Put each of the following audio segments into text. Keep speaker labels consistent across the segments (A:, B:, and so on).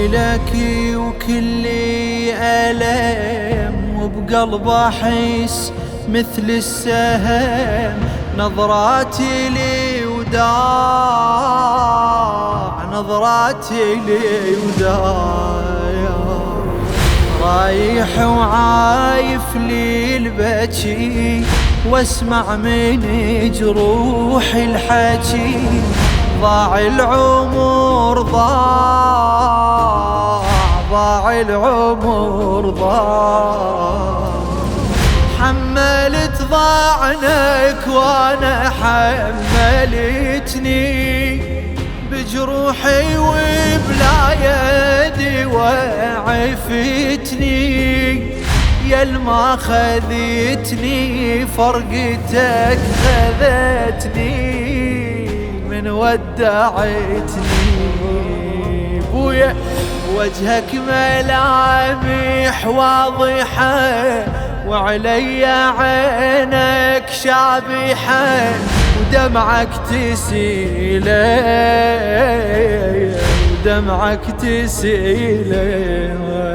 A: لك وكلي ألم، وبقلب أحس مثل السهم. نظراتي لي وداع، نظراتي لي وداع، رايح وعايف لي البكي، واسمع من جروح الحكي. ضاع العمر ضاع العمر ضاع، حملت ضاعنك وانا حملتني، بجروحي وبلا يدي وعفتني. يل ما خذتني فرقتك خذتني، من ودعتني بويا. وجهك ملامح واضحة، وعلي عينك شابحة، ودمعك تسيله، ودمعك تسيله.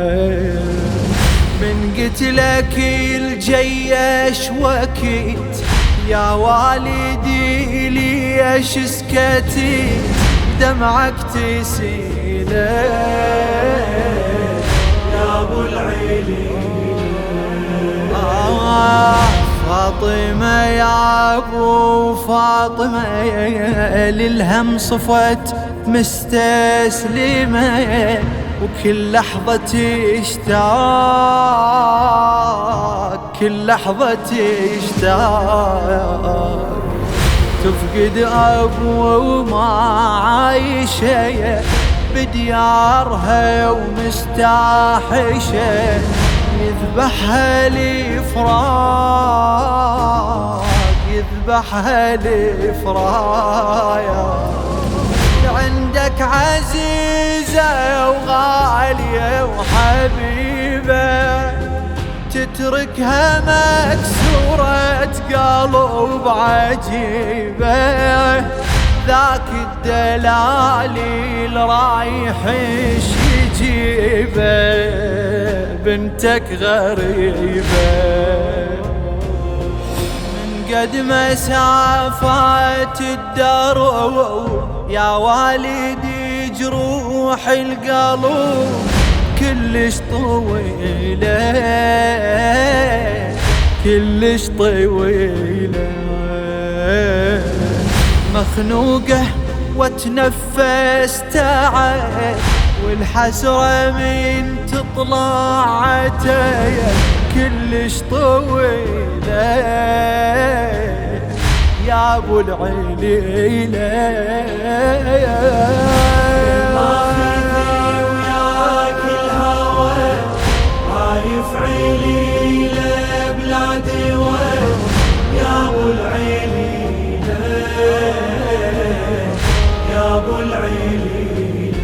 A: من قتلك الجيش وكيت، يا والدي ليش سكتي، دمعك تسيله يا ابو العلي. فاطمة يا ابو فاطمة، للهم صفت مستسلمة، وكل لحظة تشتاق، كل لحظة تشتاق. تفقد أبو وما عايشة بديارها ومستاحشة، يذبحها الفراق، يذبحها الفراق. عندك عزيزة وغالية وحبيبة، تتركها مكسورة قلب عجيبة. ذاك الدلالي رايح يجيبه، بنتك غريبة. من قد مسافات الدرب يا والدي جروح القلب كلش طويلة، كلش طويلة. مخنوقة واتنفس تعب، والحسرة من تطلع عتايب كلش طويلة يا ابو العليلة. وياك الهوى عايف عليلة بلا دواء، يا ابو العليلة، يا ابو العليلة.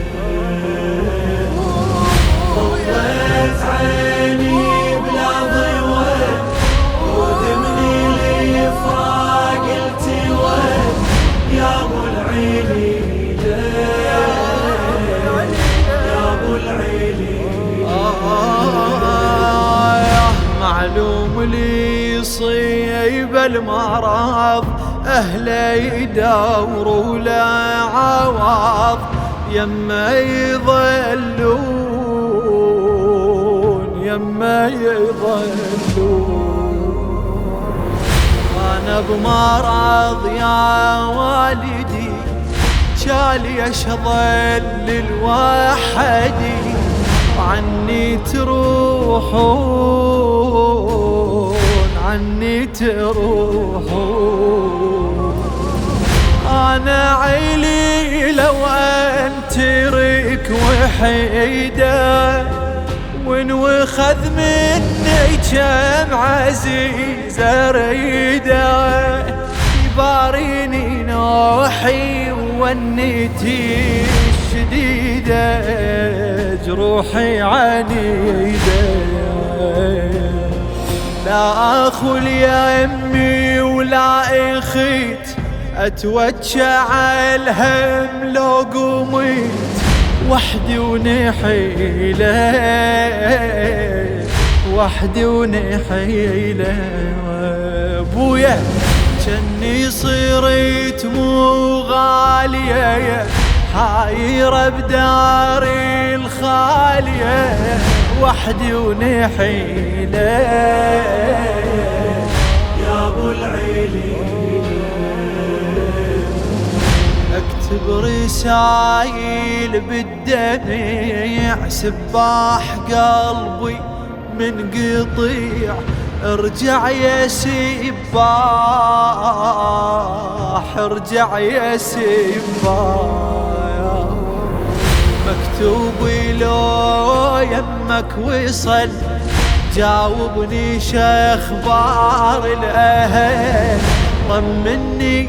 A: طلعت عيني بلا ضوء، ودمني لفراق التوى، يا ابو العليلة، يا ابو العليلة. معلوم لي يصيب المرض، أهله يدوروا له عوض، يما يظلون، يما يظلون. أنا بمرض يا والدي، جالي أشظل الوحدي، عني تروحون، عني تروحون. أنا عيلي لو أنترك وحيدة، ونوخذ مني كم عزيز أريده، يباريني نوحي ونيتي الشديدة، جروحي عنيدة. لا أخو يا أمي ولا أخيت، أتوجع الهم لو قميت، وحدي ونحيله، وحدي ونحيله. ابويا جني صرت مو غالية، حايرة بداري الخالية، وحدي ونحيله يا ابو العيلي. اكتب رسايل بالدمع، سباح قلبي من قطيع، ارجع يا سباح، ارجع يا سباح. مكتوب لو يمك وصل، جاوبني شخبار الاهل، طمني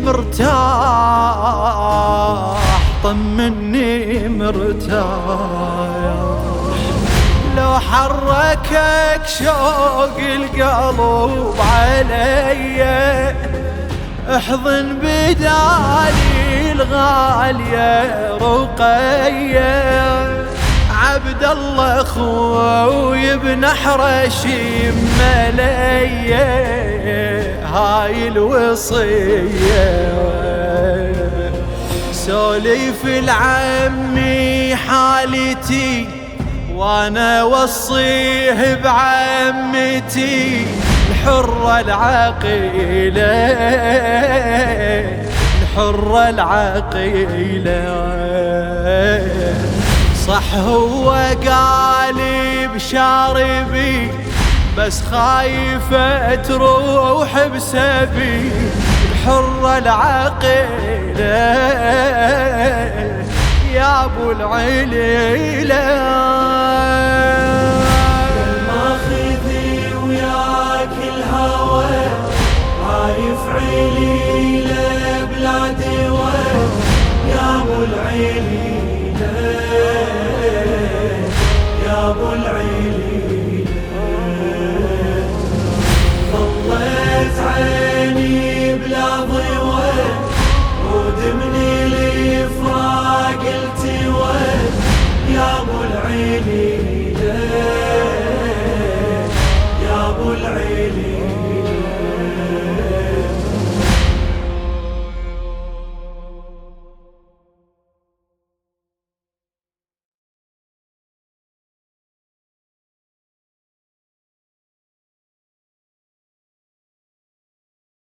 A: مرتاح، طمني مرتاح. لو حركك شوق القلب علي، احضن بدالي الغالية رقية. عبد الله خوي بنحر شمالية، هاي الوصية. سوليف العمي حالتي، وانا وصيه بعمتي، الحرة العقيلة، الحرة العقيلة. صح هو قالي بشاربي، بس خايفة تروح بسبي، الحرة العقيلة يا ابو العليلة.
B: ماخذي وياك الهوى، عايف عليلة بلاد